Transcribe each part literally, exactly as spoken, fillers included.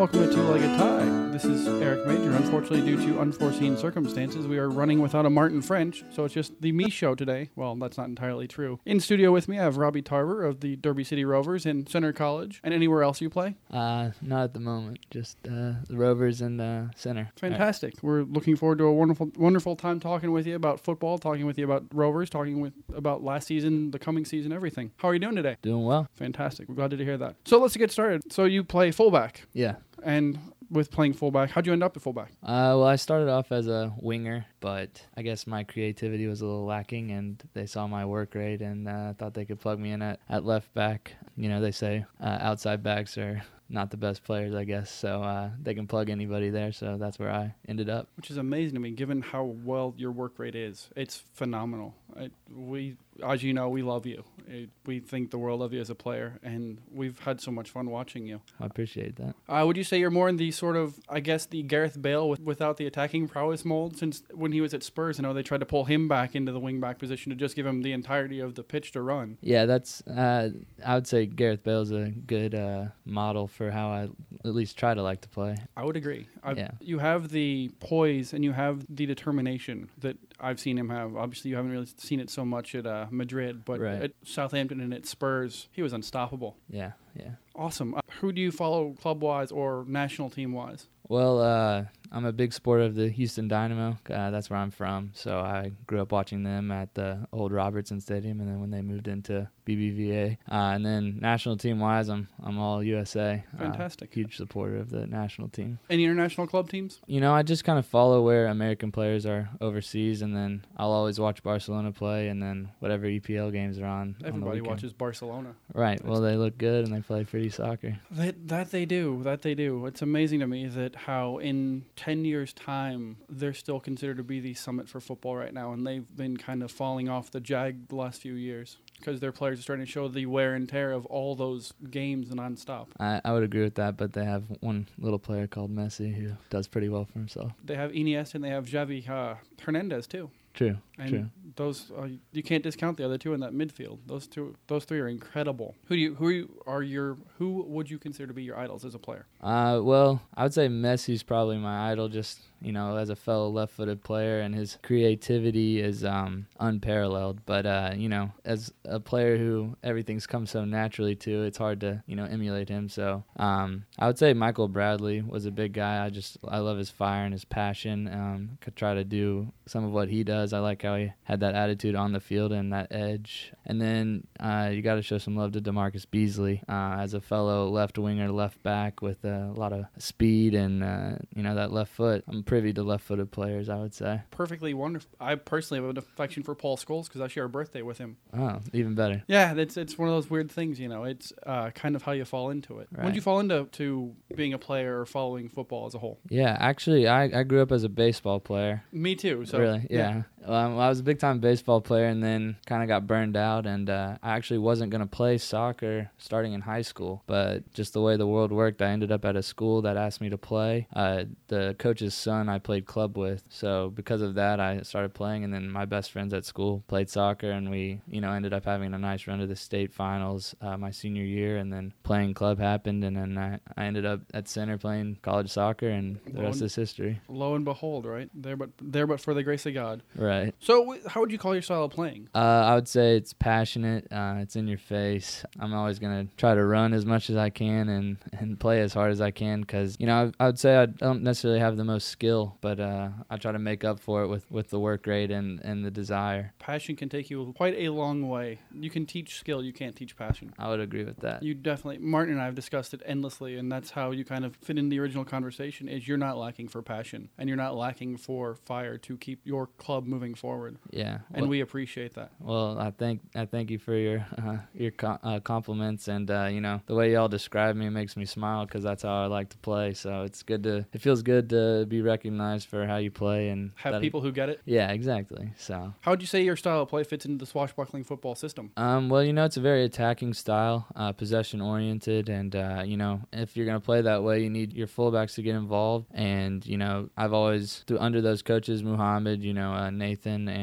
Welcome to Two-Legged Tie. This is Eric Major. Unfortunately, due to unforeseen circumstances, we are running without a Martin French, so it's just the me show today. Well, that's not entirely true. In studio with me, I have Robbie Tarver of the Derby City Rovers in Center College. And anywhere else you play? Uh, not at the moment. Just uh, the Rovers and uh, Center. Fantastic. Right. We're looking forward to a wonderful, wonderful time talking with you about football, talking with you about Rovers, talking with about last season, the coming season, everything. How are you doing today? Doing well. Fantastic. We're glad to hear that. So let's get started. So you play fullback. Yeah. And with playing fullback, how'd you end up at fullback? Uh, well, I started off as a winger, but I guess my creativity was a little lacking, and they saw my work rate and uh, thought they could plug me in at, at left back. You know, they say uh, outside backs are not the best players, I guess, so uh, they can plug anybody there, so that's where I ended up. Which is amazing to me, given how well your work rate is. It's phenomenal. I, we, as you know, we love you. It, we think the world of you as a player, and we've had so much fun watching you. I appreciate that. Uh, would you say you're more in the sort of, I guess, the Gareth Bale with, without the attacking prowess mold? Since when he was at Spurs, I know they tried to pull him back into the wing-back position to just give him the entirety of the pitch to run. Yeah, that's, uh, I would say Gareth Bale's a good uh, model for how I at least try to like to play. I would agree. I've, yeah. You have the poise and you have the determination that I've seen him have. Obviously, you haven't really seen it so much at uh, Madrid, but right. at Southampton and at Spurs, he was unstoppable. Yeah, yeah. Awesome. Uh, who do you follow club-wise or national team-wise? Well, uh, I'm a big supporter of the Houston Dynamo. Uh, that's where I'm from. So I grew up watching them at the old Robertson Stadium, and then when they moved into B B V A. Uh, and then national team-wise, I'm I'm all U S A. Fantastic. Uh, huge supporter of the national team. Any international club teams? You know, I just kind of follow where American players are overseas, and then I'll always watch Barcelona play, and then whatever E P L games are on. Everybody on watches Barcelona. Right. That's well, they look good, and they play pretty soccer. That, that they do. That they do. It's amazing to me that how in ten years' time they're still considered to be the summit for football right now, and they've been kind of falling off the jag the last few years because their players are starting to show the wear and tear of all those games nonstop. I, I would agree with that, but they have one little player called Messi who does pretty well for himself. They have Iniesta and they have Xavi uh, Hernandez too. True. And true. those uh, you can't discount the other two in that midfield. Those two, those three are incredible. Who do you, who are, you, are your, who would you consider to be your idols as a player? Uh, well, I would say Messi's probably my idol. Just you know, as a fellow left-footed player, and his creativity is um, unparalleled. But uh, you know, as a player who everything's come so naturally to, it's hard to you know emulate him. So um, I would say Michael Bradley was a big guy. I just I love his fire and his passion. Um, could try to do some of what he does. I like how he had that attitude on the field and that edge. And then uh, you got to show some love to DeMarcus Beasley uh, as a fellow left winger, left back with a lot of speed and uh, you know that left foot. I'm privy to left-footed players, I would say. Perfectly wonderful. I personally have an affection for Paul Scholes because I share a birthday with him. Oh, even better. Yeah, it's it's one of those weird things, you know. It's uh, kind of how you fall into it. Right. When did you fall into to being a player or following football as a whole? Yeah, actually, I, I grew up as a baseball player. Me too. So really, yeah. yeah. Um, I was a big-time baseball player and then kind of got burned out, and uh, I actually wasn't going to play soccer starting in high school, but just the way the world worked, I ended up at a school that asked me to play. Uh, the coach's son I played club with, so because of that, I started playing, and then my best friends at school played soccer, and we, you know, ended up having a nice run to the state finals uh, my senior year, and then playing club happened, and then I, I ended up at Center playing college soccer, and the lo rest and, is history. Lo and behold, right? There but there but for the grace of God. Right. So how would you call your style of playing? Uh, I would say it's passionate. Uh, it's in your face. I'm always going to try to run as much as I can and, and play as hard as I can because, you know, I, I would say I don't necessarily have the most skill, but uh, I try to make up for it with, with the work rate and, and the desire. Passion can take you quite a long way. You can teach skill. You can't teach passion. I would agree with that. You definitely, Martin and I have discussed it endlessly, and that's how you kind of fit in the original conversation is you're not lacking for passion, and you're not lacking for fire to keep your club moving forward. Yeah. And well, we appreciate that. Well, I thank I thank you for your uh, your co- uh, compliments, and uh, you know the way y'all describe me makes me smile because that's how I like to play. So it's good to it feels good to be recognized for how you play and have people it, who get it. Yeah, exactly. So how would you say your style of play fits into the swashbuckling football system? Um, well, you know it's a very attacking style, uh, possession oriented, and uh, you know if you're gonna play that way, you need your fullbacks to get involved. And you know I've always through under those coaches, Muhammad, you know uh, Nathan and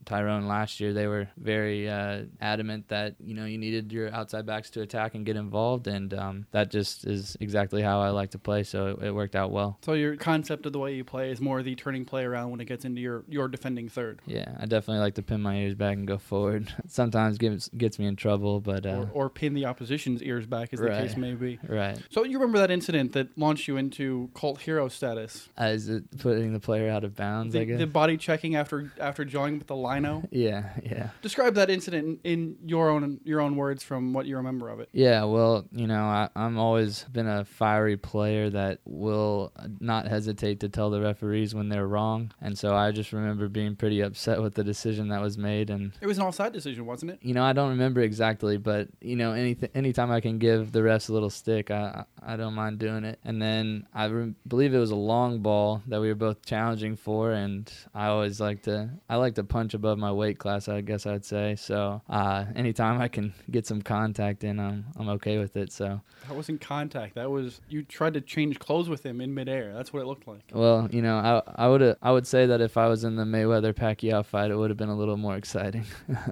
Tyrone last year, they were very uh, adamant that, you know, you needed your outside backs to attack and get involved, and um, that just is exactly how I like to play, so it, it worked out well. So your concept of the way you play is more the turning play around when it gets into your, your defending third. Yeah, I definitely like to pin my ears back and go forward. Sometimes gets gets me in trouble, but uh, or, or pin the opposition's ears back, as right, the case may be. Right. So you remember that incident that launched you into cult hero status? Uh, is it putting the player out of bounds, The, I guess? the body checking after after jawing with the lino? Yeah, yeah. Describe that incident in, in your own your own words from what you remember of it. Yeah, well, you know, I, I'm always been a fiery player that will not hesitate to tell the referees when they're wrong, and so I just remember being pretty upset with the decision that was made. And it was an offside decision, wasn't it? You know, I don't remember exactly, but you know, anything, anytime I can give the refs a little stick, I I don't mind doing it. And then I re- believe it was a long ball that we were both challenging for, and I always like to I like to punch above my weight class, I guess I'd say. So uh, anytime I can get some contact in, I'm I'm okay with it. So that wasn't contact. That was you tried to change clothes with him in midair. That's what it looked like. Well, you know, I I would I would say that if I was in the Mayweather Pacquiao fight, it would have been a little more exciting.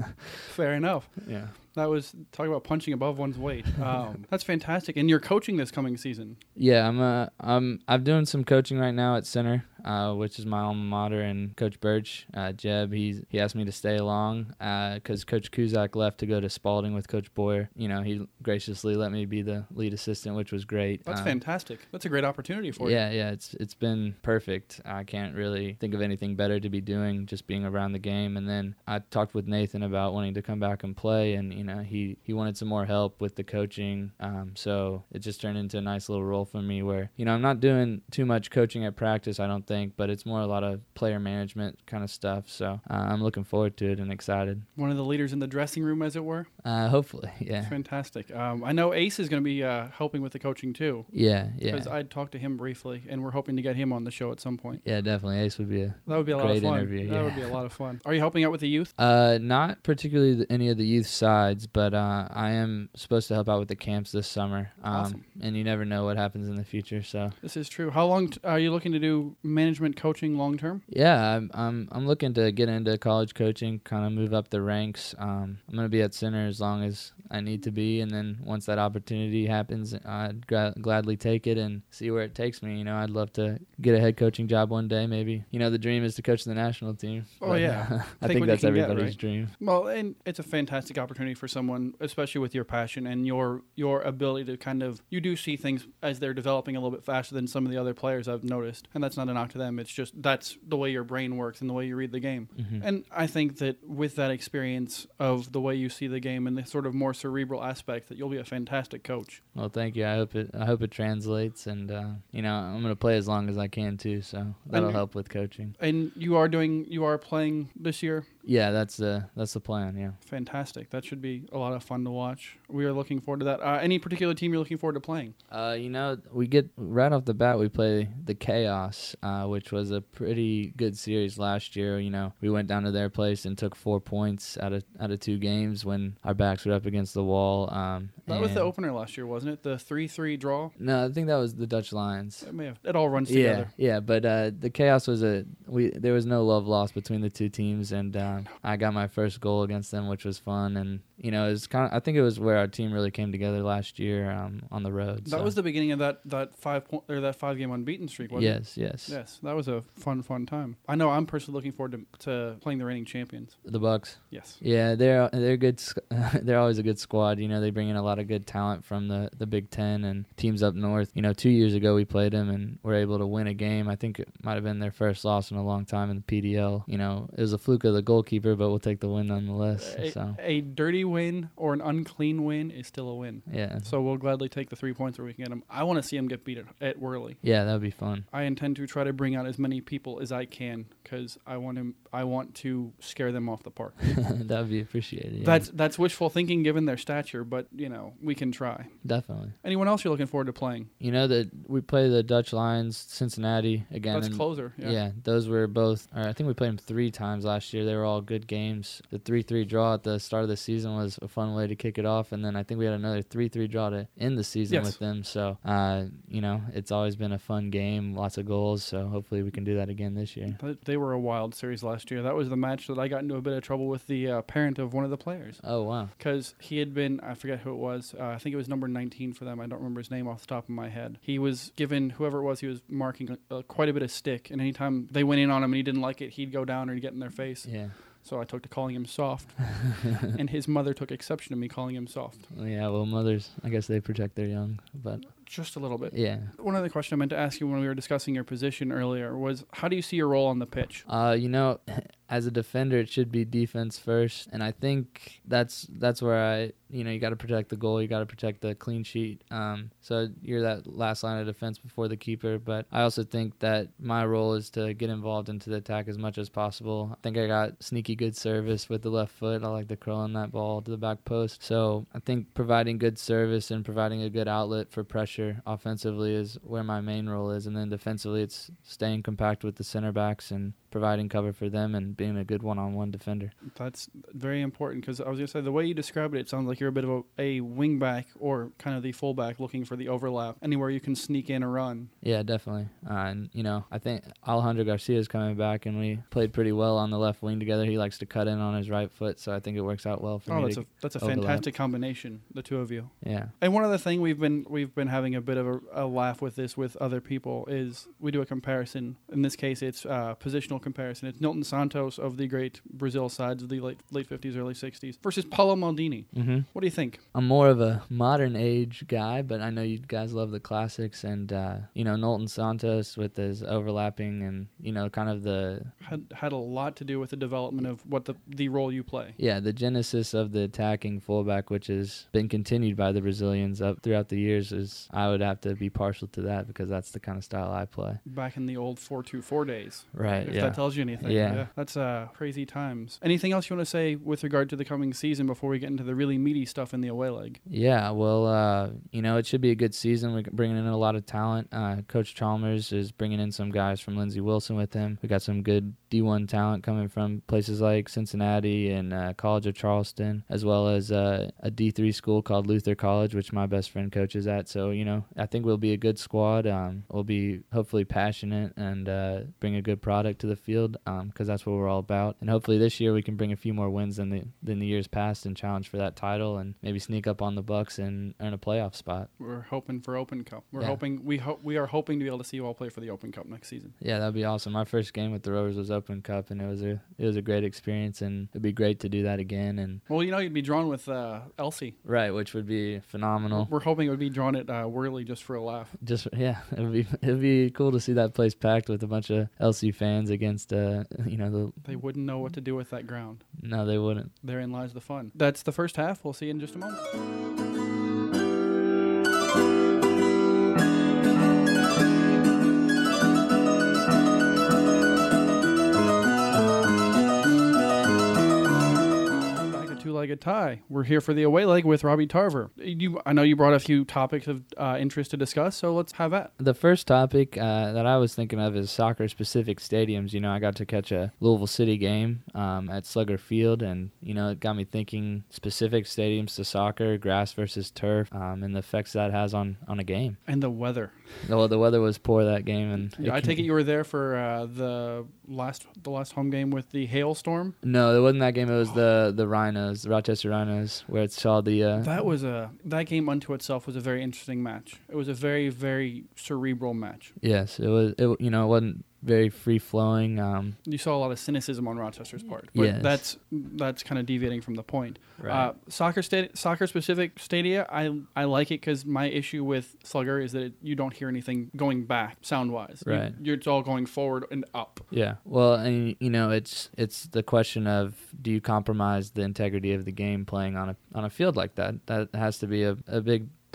Fair enough. Yeah. That was talking about punching above one's weight. Um, that's fantastic. And you're coaching this coming season. Yeah, I'm uh, I'm I'm doing some coaching right now at center, uh, which is my alma mater, and Coach Birch, uh, Jeb, he's he asked me to stay along because uh, Coach Kuzak left to go to Spalding with Coach Boyer. You know, he graciously let me be the lead assistant, which was great. That's um, fantastic. That's a great opportunity for yeah, you. Yeah, yeah. It's it's been perfect. I can't really think of anything better to be doing, just being around the game. And then I talked with Nathan about wanting to come back and play, and you know, he he wanted some more help with the coaching. Um, so it just turned into a nice little role for me where, you know, I'm not doing too much coaching at practice, I don't think, but it's more a lot of player management kind of stuff. So uh, I'm looking forward to it and excited. One of the leaders in the dressing room, as it were? Uh, hopefully, yeah. Fantastic. Um, I know Ace is going to be uh, helping with the coaching too. Yeah, yeah. Because I talked to him briefly, and we're hoping to get him on the show at some point. Yeah, definitely. Ace would be a that would be a great lot of fun. interview. That yeah. would be a lot of fun. Are you helping out with the youth? Uh, not particularly the, any of the youth sides, but uh, I am supposed to help out with the camps this summer. Um, awesome. And you never know what happens in the future. So this is true. How long t- are you looking to do management coaching long term? Yeah, I'm I'm I'm looking to get into college coaching, kind of move up the ranks. Um, I'm gonna be at center as long as I need to be, and then once that opportunity happens, I'd gra- gladly take it and see where it takes me. You know, I'd love to get a head coaching job one day, maybe. You know, the dream is to coach the national team. Oh yeah, I Take think that's everybody's get, right? dream. Well, and it's a fantastic opportunity for someone, especially with your passion and your your ability to kind of you do see things as they're developing a little bit faster than some of the other players I've noticed, and that's not a knock to them. It's just that's the way your brain works and the way you read the game. Mm-hmm. And I think that with that experience of the way you see the game and the sort of more cerebral aspect, that you'll be a fantastic coach. Well, thank you. I hope it. I hope it translates, and uh, you know, I'm gonna play as long as I can too. So that'll and, help with coaching. And you are doing. You are playing this year. Yeah, that's the that's the plan. Yeah. Fantastic. That should be a lot of fun to watch. We are looking forward to that. Uh, any particular team you're looking forward to playing? Uh, you know, we get right off the bat. We play the Chaos, uh, which was a pretty good series last year. You know, we went down to their place and took four points out of out of two games when our backs were up against the wall. Um, that was the opener last year, wasn't it? The three three draw. No, I think that was the Dutch Lions. It may have. It all runs yeah, together. Yeah, but uh, the Chaos was a we. There was no love lost between the two teams, and um, I got my first goal against them, which was fun. And you know, it was kind of. I think it was where our team really came together last year um, on the road. That so. was the beginning of that that five point or that five game unbeaten streak, wasn't yes, it? Yes, yes, yes. That was a fun, fun time. I know. I'm personally looking forward to, to playing the reigning champions. The Bucks. Yes. Yeah, they're they're good. They're always a good squad. You know, they bring in a lot of good talent from the, the Big Ten and teams up north. You know, two years ago we played them and were able to win a game. I think it might have been their first loss in a long time in the P D L. You know, it was a fluke of the goalkeeper, but we'll take the win nonetheless. A, so a dirty win or an unclean win is still a win. Yeah. So we'll gladly take the three points where we can get them. I want to see them get beat at, at Worley. Yeah, that would be fun. I intend to try to bring out as many people as I can because I want to. I want to scare them off the park. That would be appreciated. Yeah. That's that's wishful thinking, given their stature, but, you know, we can try. Definitely. Anyone else you're looking forward to playing? You know that we play the Dutch Lions, Cincinnati again. That's and closer. Yeah. yeah, those were both. Or I think we played them three times last year. They were all good games. The three three draw at the start of the season was a fun way to kick it off, and then I think we had another three three draw to end the season Yes. with them. So, uh, you know, it's always been a fun game, lots of goals. So hopefully we can do that again this year. But they were a wild series last year. That was the match that I got into a bit of trouble with the uh, parent of one of the players. Oh wow. Because he had been, I forget who it was, uh, I think it was number nineteen for them. I don't remember his name off the top of my head. He was given, whoever it was, he was marking uh, quite a bit of stick. And anytime they went in on him and he didn't like it, he'd go down or he'd get in their face. Yeah. So I took to calling him soft. And his mother took exception to me calling him soft. Yeah, well, mothers, I guess they protect their young, but Just a little bit. yeah. One other question I meant to ask you when we were discussing your position earlier was, how do you see your role on the pitch? Uh, you know, as a defender, it should be defense first, and I think that's that's where I, you know, you got to protect the goal, you got to protect the clean sheet. Um, so you're that last line of defense before the keeper. But I also think that my role is to get involved into the attack as much as possible. I think I got sneaky good service with the left foot. I like to curl in that ball to the back post. So I think providing good service and providing a good outlet for pressure offensively is where my main role is, and then defensively, it's staying compact with the center backs and providing cover for them and being a good one-on-one defender. That's very important, because I was going to say, the way you describe it, it sounds like you're a bit of a, a wing back or kind of the fullback looking for the overlap, anywhere you can sneak in or run. Yeah, definitely. Uh, and, you know, I think Alejandro Garcia is coming back, and we played pretty well on the left wing together. He likes to cut in on his right foot, so I think it works out well for Oh, me that's to a that's a overlap. fantastic combination, the two of you. Yeah. And one other thing we've been we've been having a bit of a, a laugh with this with other people is we do a comparison. In this case, it's uh, positional comparison. It's Nilton Santos of the great Brazil sides of the late late fifties, early sixties versus Paulo Maldini. Mm-hmm. What do you think? I'm more of a modern age guy, but I know you guys love the classics, and uh, you know, Nolton Santos with his overlapping and, you know, kind of the Had had a lot to do with the development of what the the role you play. yeah the genesis of the attacking fullback, which has been continued by the Brazilians up throughout the years. Is I would have to be partial to that because that's the kind of style I play. Back in the old four two four days. Right. If yeah. that tells you anything. Yeah. That's uh, crazy times. Anything else you want to say with regard to the coming season before we get into the really meaty stuff in the away leg? Yeah, well, uh, you know, it should be a good season. We're bringing in a lot of talent. Uh, Coach Chalmers is bringing in some guys from Lindsey Wilson with him. We got some good D one talent coming from places like Cincinnati and uh, College of Charleston, as well as uh, a D three school called Luther College, which my best friend coaches at. So, you know, I think we'll be a good squad. Um, we'll be hopefully passionate and uh, bring a good product to the field because um, that's what we're all about. And hopefully this year we can bring a few more wins than the than the years past and challenge for that title and maybe sneak up on the Bucks and earn a playoff spot. We're hoping for Open Cup. We're Yeah. hoping we hope we are hoping to be able to see you all play for the Open Cup next season. Yeah, that'd be awesome. My first game with the Rovers was Open Cup, and it was a it was a great experience, and it'd be great to do that again. And Well, you know, you'd be drawn with uh, Elsie. right, which would be phenomenal. We're hoping it would be drawn at uh, Worley just for a laugh. Just yeah, it'd be it'd be cool to see that place packed with a bunch of L C fans against uh you know the They wouldn't know what to do with that ground. no they wouldn't. Therein lies the fun. That's the first half. We'll see you in just a moment. Two-legged tie. We're here for the away leg with Robbie Tarver. You, I know you brought a few topics of uh, interest to discuss, so let's have that. The first topic uh, that I was thinking of is soccer-specific stadiums. You know, I got to catch a Louisville City game um, at Slugger Field, and, you know, it got me thinking specific stadiums to soccer, grass versus turf, um, and the effects that has on, on a game. And the weather. Well, the weather was poor that game. and Yeah, I can- take it you were there for uh, the last the last home game with the hailstorm. No, it wasn't that game. It was the, the Rhinos, the Rochester Rhinos, where it saw the... Uh, That was a that game unto itself was a very interesting match. It was a very very cerebral match. yes, it was, it, you know, it wasn't very free-flowing. Um, You saw a lot of cynicism on Rochester's part, but Yes. that's that's kind of deviating from the point. Right. Uh, soccer sta- soccer specific stadia, I I like it because my issue with Slugger is that it, you don't hear anything going back sound wise. Right. You, you're, it's all going forward and up. Yeah. Well, and you know, it's it's the question of, do you compromise the integrity of the game playing on a on a field like that? That has to be a, a big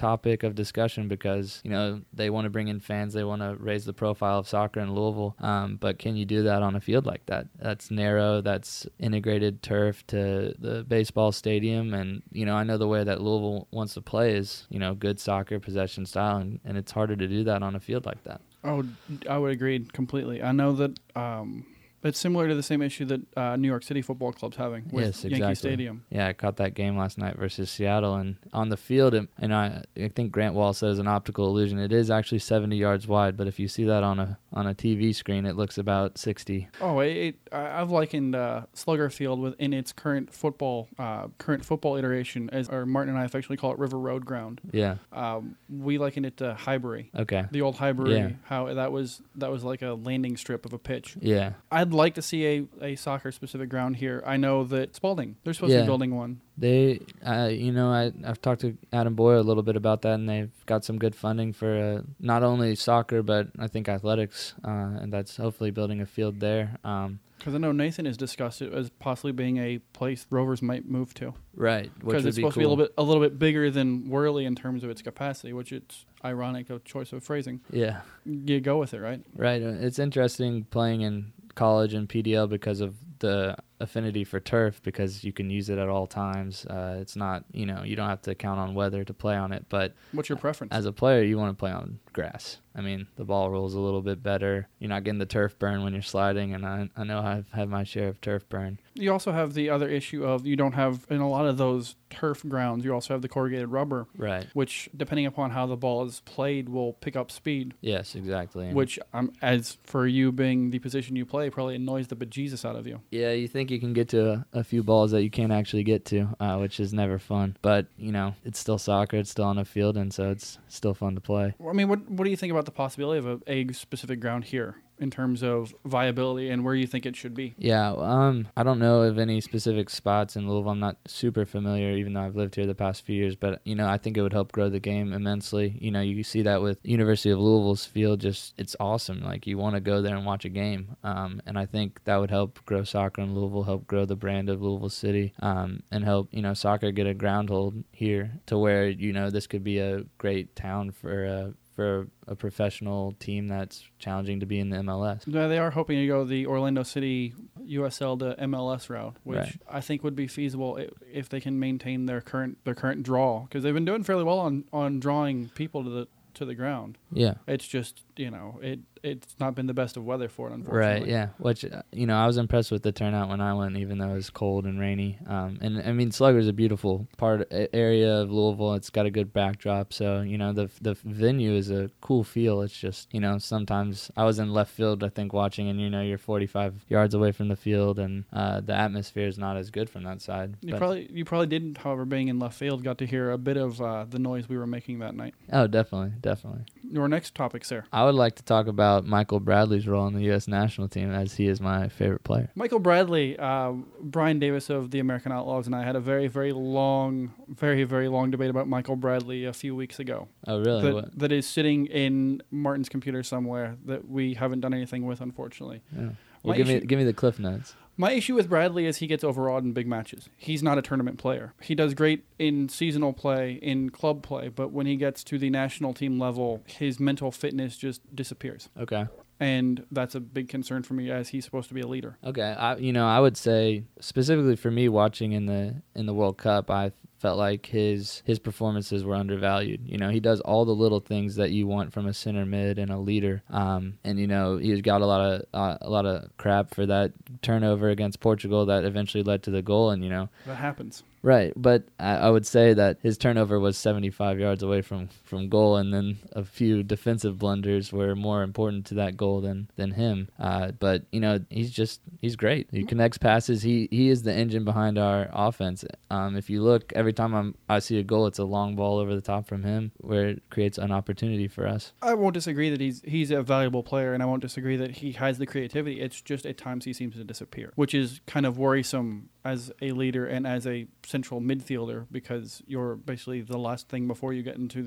topic of discussion because, you know, they want to bring in fans. They want to raise the profile of soccer in Louisville. Um, but can you do that on a field like that? That's narrow. That's integrated turf to the baseball stadium. And, you know, I know the way that Louisville wants to play is, you know, good soccer possession style. And, and it's harder to do that on a field like that. Oh, I would agree completely. I know that um, it's similar to the same issue that uh, New York City Football Club's having with yes, Yankee exactly. Stadium. Yeah, I caught that game last night versus Seattle, and on the field, it, and I, I think Grant Wall says an optical illusion. It is actually seventy yards wide, but if you see that on a on a T V screen, it looks about sixty. Oh, it, it, I've likened uh, Slugger Field within its current football uh, current football iteration, as or Martin and I affectionately call it River Road Ground. Yeah. Um, we likened it to Highbury. Okay. The old Highbury, Yeah. how that was that was like a landing strip of a pitch. Yeah. I'd like to see a, a soccer specific ground here. I know that Spalding, they're supposed to Yeah. be building one. They, uh, you know, I, I've talked to Adam Boyle a little bit about that, and they've got some good funding for uh, not only soccer, but I think athletics, uh, and that's hopefully building a field there. Um, Because I know Nathan has discussed it as possibly being a place Rovers might move to. right. Because it's be supposed cool. to be a little bit a little bit bigger than Worley in terms of its capacity, which it's ironic, a choice of phrasing. Yeah. You go with it, right? Right. uh, It's interesting playing in college and P D L because of the affinity for turf, because you can use it at all times. Uh, it's not, you know, you don't have to count on weather to play on it. But What's your preference? as a player, you want to play on grass. I mean, the ball rolls a little bit better. You're not getting the turf burn when you're sliding, and I, I know I've had my share of turf burn. You also have the other issue of you don't have, in a lot of those turf grounds, you also have the corrugated rubber, Right. which, depending upon how the ball is played, will pick up speed. Yes, exactly. And Which, um, as for you being the position you play, probably annoys the bejesus out of you. yeah, you think you can get to a, a few balls that you can't actually get to, uh, which is never fun. But, you know, it's still soccer. It's still on a field, and so it's still fun to play. I mean, what what do you think about the possibility of a, a specific ground here in terms of viability and where you think it should be? Yeah, um, I don't know of any specific spots in Louisville. I'm not super familiar, even though I've lived here the past few years. But, you know, I think it would help grow the game immensely. You know, you see that with University of Louisville's field. Just, it's awesome. Like, you want to go there and watch a game. Um, and I think that would help grow soccer in Louisville, help grow the brand of Louisville City, um, and help, you know, soccer get a groundhold here to where, you know, this could be a great town for uh, for a professional team that's challenging to be in the M L S. Yeah, they are hoping to go the Orlando City U S L to M L S route, which Right. I think would be feasible if, if they can maintain their current their current draw, because they've been doing fairly well on, on drawing people to the to the ground. Yeah. It's just, you know, it it's not been the best of weather for it, unfortunately. Right, yeah. Which, uh, you know, I was impressed with the turnout when I went, even though it was cold and rainy. Um, and, I mean, Slugger's a beautiful part a- area of Louisville. It's got a good backdrop. So, you know, the the venue is a cool feel. It's just, you know, sometimes I was in left field, I think, watching, and, you know, you're forty-five yards away from the field, and uh, the atmosphere is not as good from that side. You But- probably you probably didn't, however, being in left field, got to hear a bit of uh, the noise we were making that night. Oh, definitely, definitely. Your next topic, sir. I would like to talk about Michael Bradley's role in the U S national team, as he is my favorite player. Michael Bradley, uh, Brian Davis of the American Outlaws, and I had a very, very long, very, very long debate about Michael Bradley a few weeks ago. Oh, really? That, What? that is sitting in Martin's computer somewhere that we haven't done anything with, unfortunately. Yeah. Well, My give me issue- give me the cliff notes. My issue with Bradley is he gets overawed in big matches. He's not a tournament player. He does great in seasonal play, in club play, but when he gets to the national team level, his mental fitness just disappears. Okay. And that's a big concern for me, as he's supposed to be a leader. Okay, I, you know, I would say specifically for me watching in the in the World Cup, I felt like his his performances were undervalued. You know, he does all the little things that you want from a center mid and a leader. Um, and you know, he's got a lot of uh, a lot of crap for that turnover against Portugal that eventually led to the goal. And you know, That happens. right, but I, I would say that his turnover was seventy-five yards away from, from goal, and then a few defensive blunders were more important to that goal than than him. Uh, but you know, he's just he's great. He connects passes. He he is the engine behind our offense. Um, if you look, every time I'm I see a goal, it's a long ball over the top from him, where it creates an opportunity for us. I won't disagree that he's he's a valuable player, and I won't disagree that he has the creativity. It's just at times he seems to disappear, which is kind of worrisome as a leader and as a central midfielder, because you're basically the last thing before you get into the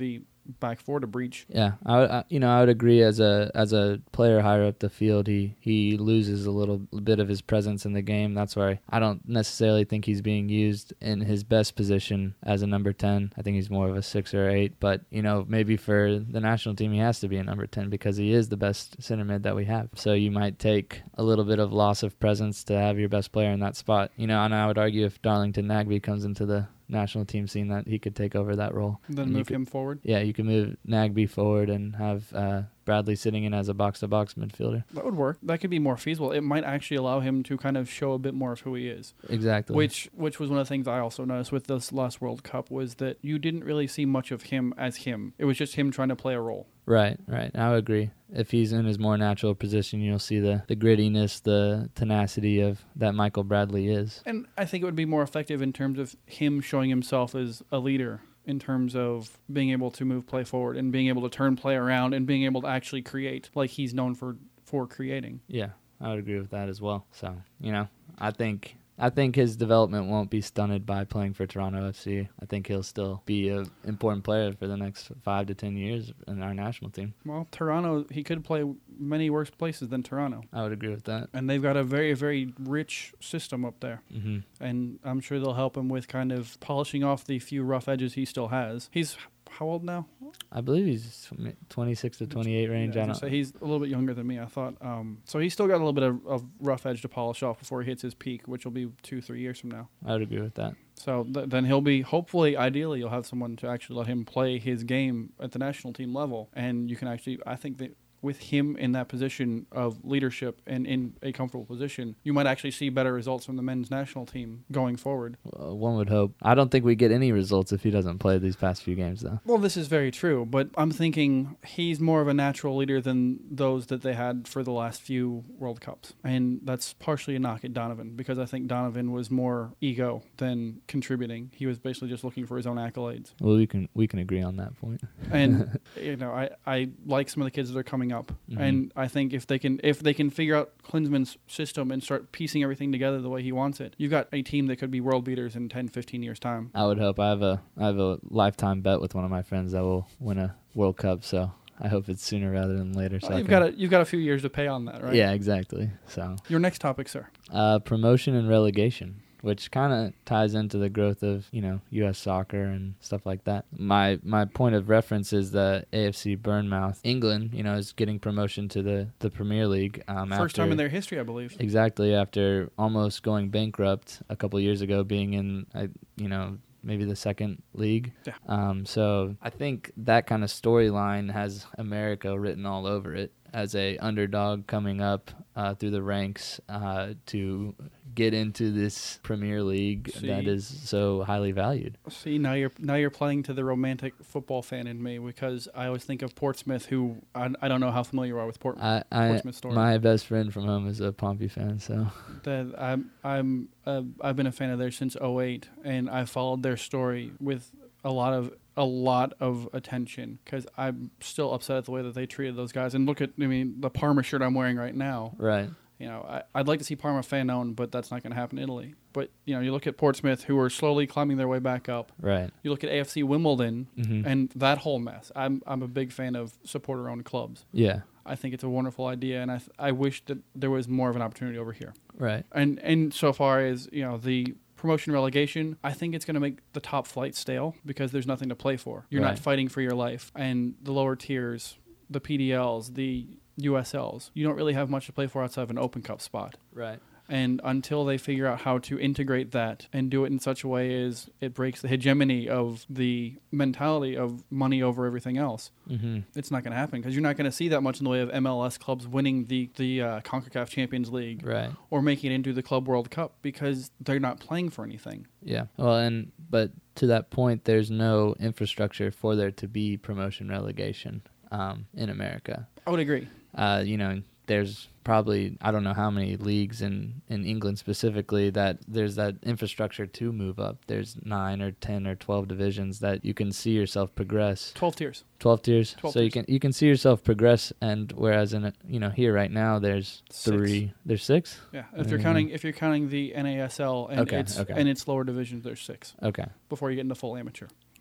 back four to breach. Yeah, I, would, I you know I would agree. As a as a player higher up the field, he he loses a little bit of his presence in the game. That's why I don't necessarily think he's being used in his best position as a number ten. I think he's more of a six or eight. But you know, maybe for the national team, he has to be a number ten because he is the best center mid that we have. So you might take a little bit of loss of presence to have your best player in that spot. You know, and I would argue if Darlington Nagbe comes into the national team scene, that he could take over that role. Then and move could, him forward? Yeah, you can move Nagbe forward and have uh, Bradley sitting in as a box-to-box midfielder. That would work. That could be more feasible. It might actually allow him to kind of show a bit more of who he is. Exactly. Which which was one of the things I also noticed with this last World Cup was that you didn't really see much of him as him. It was just him trying to play a role. Right, right. I would agree. If he's in his more natural position, you'll see the, the grittiness, the tenacity of that Michael Bradley is. And I think it would be more effective in terms of him showing himself as a leader, in terms of being able to move play forward and being able to turn play around and being able to actually create like he's known for, for creating. Yeah, I would agree with that as well. So, you know, I think... I think his development won't be stunted by playing for Toronto F C. I think he'll still be an important player for the next five to ten years in our national team. Well, Toronto, he could play many worse places than Toronto. I would agree with that. And they've got a very, very rich system up there. Mm-hmm. And I'm sure they'll help him with kind of polishing off the few rough edges he still has. He's how old now? I believe he's twenty-six to twenty-eight range. Yeah, I I don't say he's a little bit younger than me, I thought. Um, so he's still got a little bit of, of rough edge to polish off before he hits his peak, which will be two, three years from now. I would agree with that. So th- then he'll be, hopefully, ideally, you'll have someone to actually let him play his game at the national team level. And you can actually, I think that with him in that position of leadership and in a comfortable position, you might actually see better results from the men's national team going forward. Well, one would hope. I don't think we get any results if he doesn't play these past few games, though. Well, this is very true, but I'm thinking he's more of a natural leader than those that they had for the last few World Cups. And that's partially a knock at Donovan, because I think Donovan was more ego than contributing. He was basically just looking for his own accolades. Well, we can we can agree on that point. And you know, I, I like some of the kids that are coming up. Mm-hmm. And I think if they can if they can figure out Klinsmann's system and start piecing everything together the way he wants it, you've got a team that could be world beaters in ten, fifteen years' time. I would hope. I have a I have a lifetime bet with one of my friends that will win a World Cup, so I hope it's sooner rather than later. So well, you've got a you've got a few years to pay on that, right? Yeah, exactly. So your next topic, sir. Uh, promotion and relegation, which kind of ties into the growth of, you know, U S soccer and stuff like that. My my point of reference is the A F C Bournemouth. England, you know, is getting promotion to the, the Premier League. Um, First after, time in their history, I believe. Exactly, after almost going bankrupt a couple years ago, being in, uh, you know, maybe the second league. Yeah. Um, so I think that kind of storyline has America written all over it as a underdog coming up uh, through the ranks uh, to get into this Premier League See, that is so highly valued. See, now you're now you're playing to the romantic football fan in me, because I always think of Portsmouth, who I, I don't know how familiar you are with Port, I, I, Portsmouth story. My best friend from home is a Pompey fan, so That I'm I'm uh, I've been a fan of theirs since oh eight, and I followed their story with a lot of a lot of attention, because I'm still upset at the way that they treated those guys. And look at, I mean, the Parma shirt I'm wearing right now. right. You know, I, I'd like to see Parma fan owned, but that's not going to happen in Italy. But, you know, you look at Portsmouth, who are slowly climbing their way back up. Right. You look at A F C Wimbledon, Mm-hmm. and that whole mess. I'm I'm a big fan of supporter-owned clubs. Yeah. I think it's a wonderful idea, and I th- I wish that there was more of an opportunity over here. Right. And and so far as, you know, the promotion relegation, I think it's going to make the top flight stale, because there's nothing to play for. You're Right. not fighting for your life. And the lower tiers, the P D Ls, the U S Ls, you don't really have much to play for outside of an Open Cup spot. Right. And until they figure out how to integrate that and do it in such a way as it breaks the hegemony of the mentality of money over everything else, Mm-hmm. it's not going to happen, because you're not going to see that much in the way of M L S clubs winning the, the uh, CONCACAF Champions League Right. or making it into the Club World Cup, because they're not playing for anything. Yeah. Well, and but to that point, there's no infrastructure for there to be promotion relegation um, in America. I would agree. Uh, you know, there's probably, I don't know how many leagues in, in England specifically that there's that infrastructure to move up. There's nine or ten or twelve divisions that you can see yourself progress. twelve tiers. twelve tiers. twelve so tiers. you can you can see yourself progress, and whereas in a, you know, here right now there's Six. three. There's six? Yeah, if you're Mm. counting if you're counting the N A S L and Okay, its okay. and its lower divisions, there's six Okay. before you get into full amateur.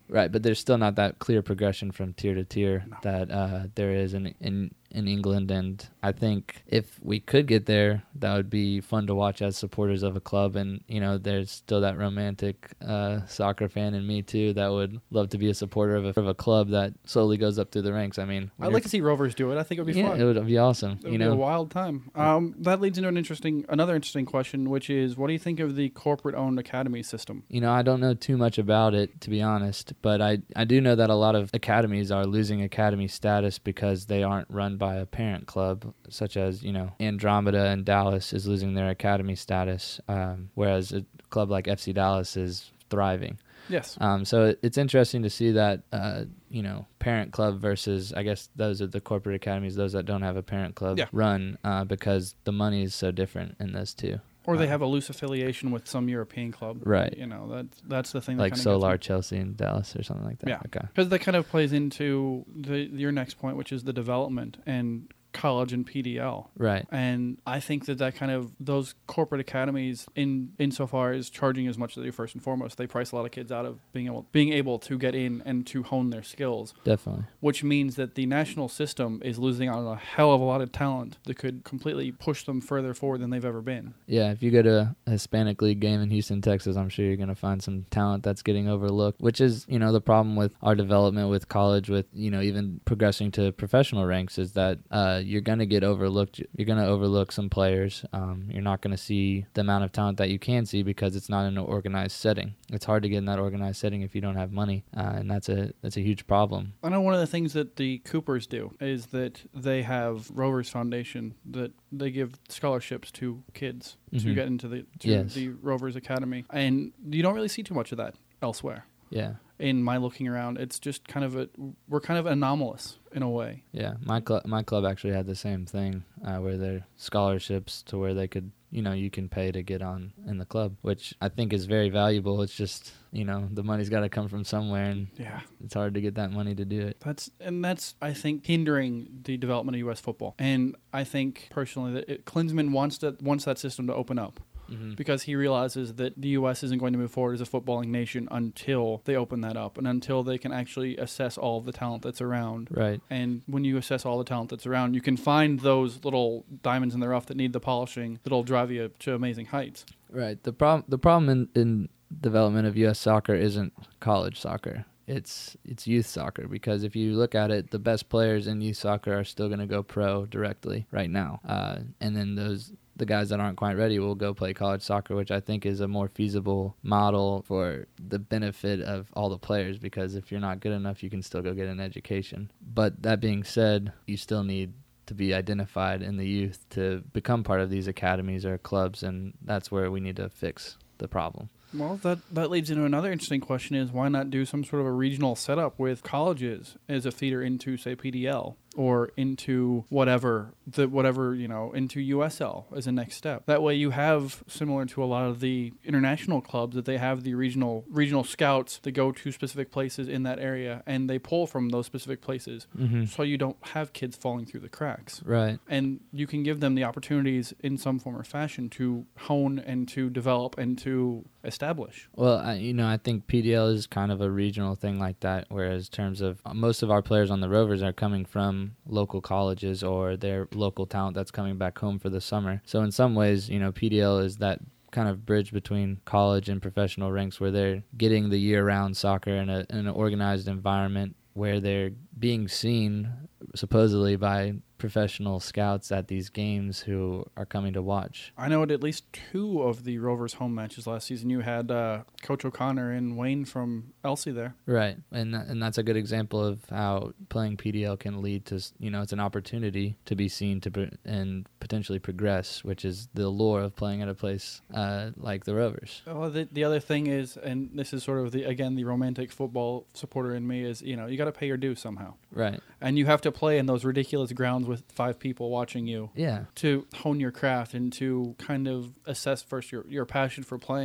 Right, but there's still not that clear progression from tier to tier No. that uh, there is in, in in England, and I think if we could get there, that would be fun to watch as supporters of a club. And you know, there's still that romantic uh, soccer fan in me too that would love to be a supporter of a, of a club that slowly goes up through the ranks. I mean, I'd like to see Rovers do it. I think it would be yeah, fun. it would be awesome. It would you be know, a wild time. Um, that leads into an interesting, another interesting question, which is, what do you think of the corporate-owned academy system? You know, I don't know too much about it, to be honest, but I, I do know that a lot of academies are losing academy status because they aren't run by a parent club, such as, you know, Andromeda and Dallas is losing their academy status, um, whereas a club like F C Dallas is thriving. Yes. Um, so it, it's interesting to see that, uh, you know, parent club versus, I guess those are the corporate academies, those that don't have a parent club Yeah. run, uh, because the money is so different in those two. Or they Uh, have a loose affiliation with some European club. Right. You know, that, that's the thing that like kind of Solar, Chelsea, and Dallas or something like that. Yeah. Okay. Because that kind of plays into the your next point, which is the development and college and P D L. Right. And I think that that kind of, those corporate academies, in insofar as charging as much as they do first and foremost, they price a lot of kids out of being able being able to get in and to hone their skills, Definitely. which means that the national system is losing out on a hell of a lot of talent that could completely push them further forward than they've ever been. Yeah, if you go to a Hispanic League game in Houston, Texas, I'm sure you're going to find some talent that's getting overlooked, which is, you know, the problem with our development with college, with, you know, even progressing to professional ranks, is that uh, you're going to get overlooked. You're going to overlook some players. Um, you're not going to see the amount of talent that you can see because it's not in an organized setting. It's hard to get in that organized setting if you don't have money, uh, and that's a that's a huge problem. I know one of the things that the Coopers do is that they have Rovers Foundation that they give scholarships to kids to Mhm. get into the to Yes. the Rovers Academy, and you don't really see too much of that elsewhere. Yeah. In my looking around, it's just kind of a we're kind of anomalous in a way. Yeah, my club my club actually had the same thing, uh, where there are scholarships to where they could, you know, you can pay to get on in the club, which I think is very valuable. It's just, you know, the money's got to come from somewhere, and Yeah. it's hard to get that money to do it. That's and that's I think hindering the development of U S football. And I think personally that it, Klinsmann wants that wants that system to open up. Mm-hmm. Because he realizes that the U S isn't going to move forward as a footballing nation until they open that up and until they can actually assess all of the talent that's around. Right. And when you assess all the talent that's around, you can find those little diamonds in the rough that need the polishing that'll drive you to amazing heights. Right. The problem the problem in, in development of U S soccer isn't college soccer. It's it's youth soccer, because if you look at it, the best players in youth soccer are still going to go pro directly right now, uh, and then those the guys that aren't quite ready will go play college soccer, which I think is a more feasible model for the benefit of all the players, because if you're not good enough, you can still go get an education. But that being said, you still need to be identified in the youth to become part of these academies or clubs, and that's where we need to fix the problem. Well, that, that leads into another interesting question is why not do some sort of a regional setup with colleges as a feeder into, say, P D L or into whatever, the whatever you know, into U S L as a next step. That way you have, similar to a lot of the international clubs, that they have the regional regional scouts that go to specific places in that area, and they pull from those specific places, Mm-hmm. so you don't have kids falling through the cracks. Right. And you can give them the opportunities in some form or fashion to hone and to develop and to establish. Well, I, you know, I think P D L is kind of a regional thing like that, whereas in terms of uh, most of our players on the Rovers are coming from local colleges or their local talent that's coming back home for the summer. So in some ways, you know, P D L is that kind of bridge between college and professional ranks, where they're getting the year-round soccer in, a, in an organized environment where they're being seen supposedly by professional scouts at these games who are coming to watch. I know at at least two of the Rovers home matches last season, you had uh, Coach O'Connor and Wayne from Elsie there. Right, and th- and that's a good example of how playing P D L can lead to, you know, it's an opportunity to be seen to pro- and potentially progress, which is the allure of playing at a place uh, like the Rovers. Well, the, the other thing is, and this is sort of the again the romantic football supporter in me, is you know you got to pay your dues somehow, Right. and you have to play in those ridiculous grounds with five people watching you. Yeah. To hone your craft and to kind of assess first your, your passion for playing and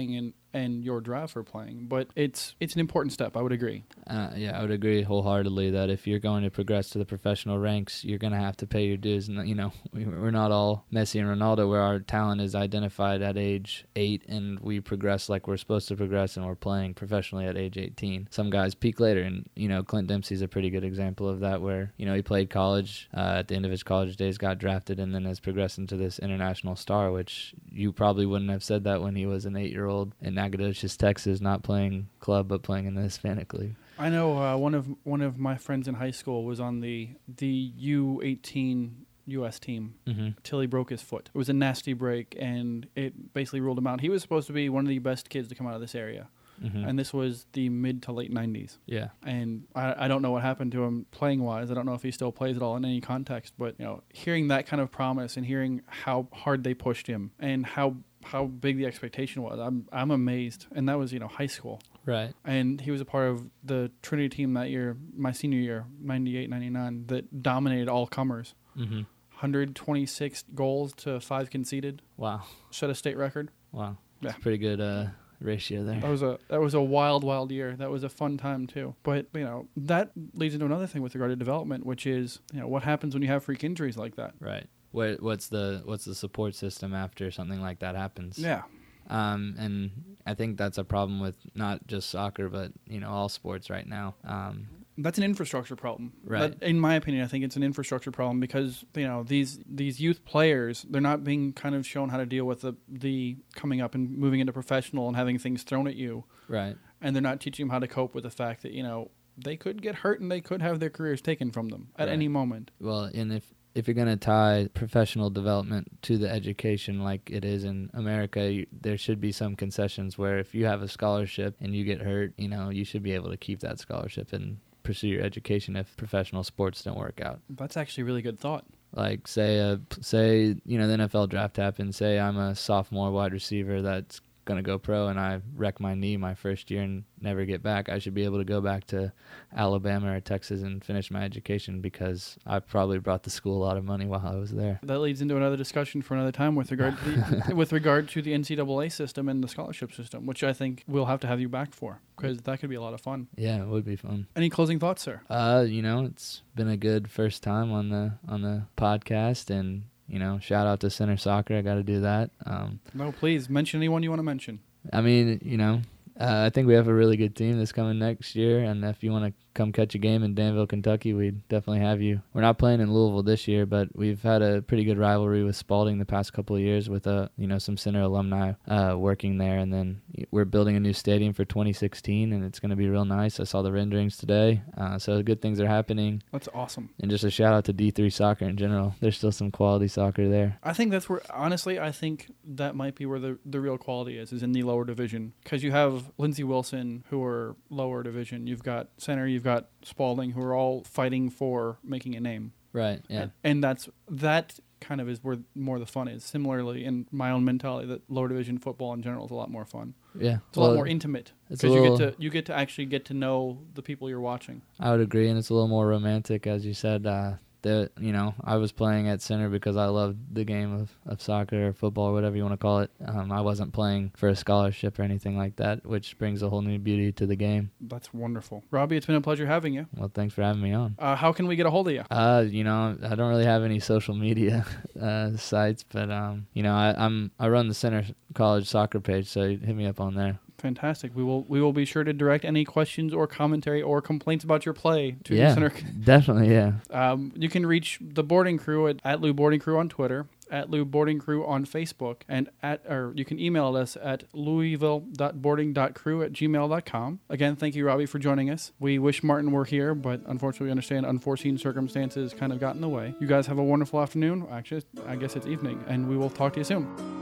and your drive for playing. But it's it's an important step. I would agree. Uh, yeah, I would agree wholeheartedly that if you're going to progress to the professional ranks, you're going to have to pay your dues. And, you know, we, we're not all Messi and Ronaldo where our talent is identified at age eight and we progress like we're supposed to progress and we're playing professionally at age eighteen. Some guys peak later, and, you know, Clint Dempsey's a pretty good example of that where, you know, he played college uh, at the end of his college days, got drafted, and then has progressed into this international star, which you probably wouldn't have said that when he was an eight-year-old in Nacogdoches, Texas, not playing club but playing in the Hispanic League. I know uh, one of one of my friends in high school was on the the U eighteen U S team mm-hmm. till he broke his foot. It was a nasty break, and it basically ruled him out. He was supposed to be one of the best kids to come out of this area, mm-hmm. and this was the mid to late nineties. Yeah. And I, I don't know what happened to him playing-wise. I don't know if he still plays at all in any context, but you know, hearing that kind of promise and hearing how hard they pushed him and how how big the expectation was, I'm I'm amazed. And that was, you know, high school. Right. And he was a part of the Trinity team that year, my senior year, ninety-eight ninety-nine, that dominated all comers. Mm-hmm. one hundred twenty-six goals to five conceded. Wow. Set a state record. Wow. Yeah. That's a pretty good uh, ratio there. That was a that was a wild, wild year. That was a fun time too. But you know, that leads into another thing with regard to development, which is, you know, what happens when you have freak injuries like that. Right. What what's the what's the support system after something like that happens? Yeah. Um, and I think that's a problem with not just soccer, but, you know, all sports right now. Um, That's an infrastructure problem. Right. That, in my opinion, I think it's an infrastructure problem because, you know, these these youth players, they're not being kind of shown how to deal with the, the coming up and moving into professional and having things thrown at you. Right. And they're not teaching them how to cope with the fact that, you know, they could get hurt and they could have their careers taken from them at Right. any moment. Well, and if if you're going to tie professional development to the education like it is in America, you, there should be some concessions where if you have a scholarship and you get hurt, you know, you should be able to keep that scholarship and pursue your education if professional sports don't work out. That's actually a really good thought. Like, say, uh, say you know, the N F L draft happens. Say I'm a sophomore wide receiver that's going to go pro and I wreck my knee my first year and never get back. I should be able to go back to Alabama or Texas and finish my education because I probably brought the school a lot of money while I was there. That leads into another discussion for another time with regard to the, with regard to the N C double A system and the scholarship system, which I think we'll have to have you back for because that could be a lot of fun. Yeah, it would be fun. Any closing thoughts, sir? Uh, you know, it's been a good first time on the on the podcast, and you know, shout out to Center Soccer. I got to do that. Um, No, please mention anyone you want to mention. I mean, you know, uh, I think we have a really good team that's coming next year, and if you want to come catch a game in Danville, Kentucky, we'd definitely have you. We're not playing in Louisville this year, but we've had a pretty good rivalry with Spalding the past couple of years with, uh, you know, some Center alumni uh, working there, and then we're building a new stadium for twenty sixteen, and it's going to be real nice. I saw the renderings today, uh, so good things are happening. That's awesome. And just a shout out to D three soccer in general. There's still some quality soccer there. I think that's where, honestly, I think that might be where the, the real quality is, is in the lower division. Because you have Lindsey Wilson, who are lower division. You've got Center, you've got Spalding, who are all fighting for making a name. Right, yeah. And, and that's that kind of is where more the fun is. Similarly, in my own mentality, that lower division football in general is a lot more fun. Yeah. It's a well, lot more intimate. It's Because a you little, get to you get to actually get to know the people you're watching. I would agree, and it's a little more romantic, as you said. Uh, that you know, I was playing at Center because I loved the game of, of soccer or football or whatever you want to call it. Um, I wasn't playing for a scholarship or anything like that, which brings a whole new beauty to the game. That's wonderful. Robbie, it's been a pleasure having you. Well, thanks for having me on. Uh, how can we get a hold of you? Uh, you know, I don't really have any social media uh, sites, but um, you know, I, I'm I run the Center College soccer page, so hit me up on there. Fantastic. We will we will be sure to direct any questions or commentary or complaints about your play to Yeah, the Center. definitely, yeah. Um, you can reach the boarding crew at, at Lou Boarding Crew on Twitter, at Lou Boarding Crew on Facebook, and at or you can email us at louisville dot boarding dot crew at gmail dot com. Again, thank you, Robbie, for joining us. We wish Martin were here, but unfortunately we understand unforeseen circumstances kind of got in the way. You guys have a wonderful afternoon. Actually, I guess it's evening, and we will talk to you soon.